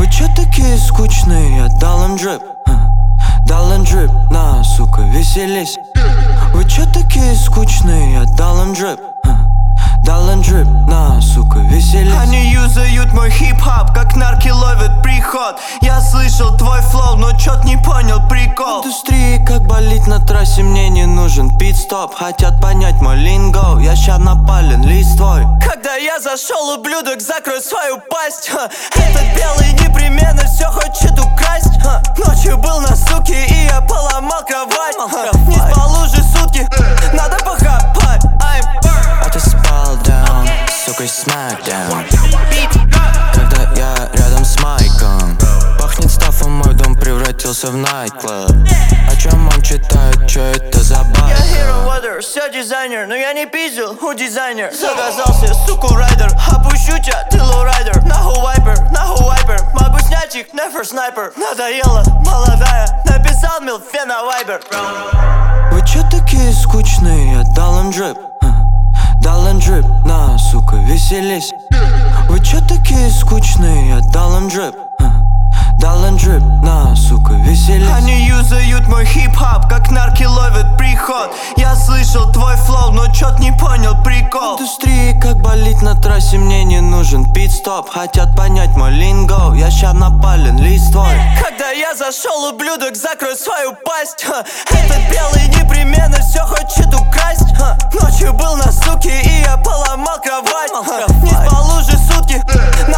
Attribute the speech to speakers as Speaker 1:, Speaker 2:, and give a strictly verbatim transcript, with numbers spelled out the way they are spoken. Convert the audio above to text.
Speaker 1: Вы чё такие скучные? Я дал им дрип, дал им дрип, на, сука, веселись. Вы чё такие скучные? Я дал им дрип, дал им дрип, на, сука, веселись.
Speaker 2: Они юзают мой хип-хоп, как нарки ловят приход. Я слышал твой флоу, но чё-то не понял прикол.
Speaker 1: В индустрии как болит на трассе, мне не нужен пит-стоп. Хотят понять мой линго, я ща напален листвой.
Speaker 2: Когда я зашел, ублюдок, закрой свою пасть. Ха. Этот белый непременно все хочет украсть. Ха. Ночью был на суке и я поломал кровать. Ха. Не спал уже сутки, надо похапать.
Speaker 1: А ты спал down, сука, смакдаун. Когда я рядом с майком, пахнет стафом, мой дом превратился в найт-клаб. О чем он читает, чё это за байк?
Speaker 2: Я hero water, все дизайнер, но я не пиздил у дизайнер. Заказал себе суку райдер, опущу тебя, ты лоурайдер. Нахуй вайпер, нахуй вайпер, могу снять их, never снайпер. Надоела, молодая, написал милфе на вайбер.
Speaker 1: Вы чё такие скучные? Я дал им дрип, дал им дрип, на, сука, веселись. Вы чё такие скучные? Я дал им дрип, дал им дрип, на, сука, веселись.
Speaker 2: Они юзают мой хип-хоп, как нарки ловят приход. Я слышал твой флоу, но чё-то не понял прикол.
Speaker 1: В индустрии как болит на трассе, мне не нужен пит-стоп. Хотят понять мой линго, я ща напален листвой.
Speaker 2: Когда я зашел, ублюдок, закрой свою пасть. Ха. Этот белый непременно все хочет украсть. Ха. Ночью был на суке и я поломал кровать. Ха. Не спал уже сутки,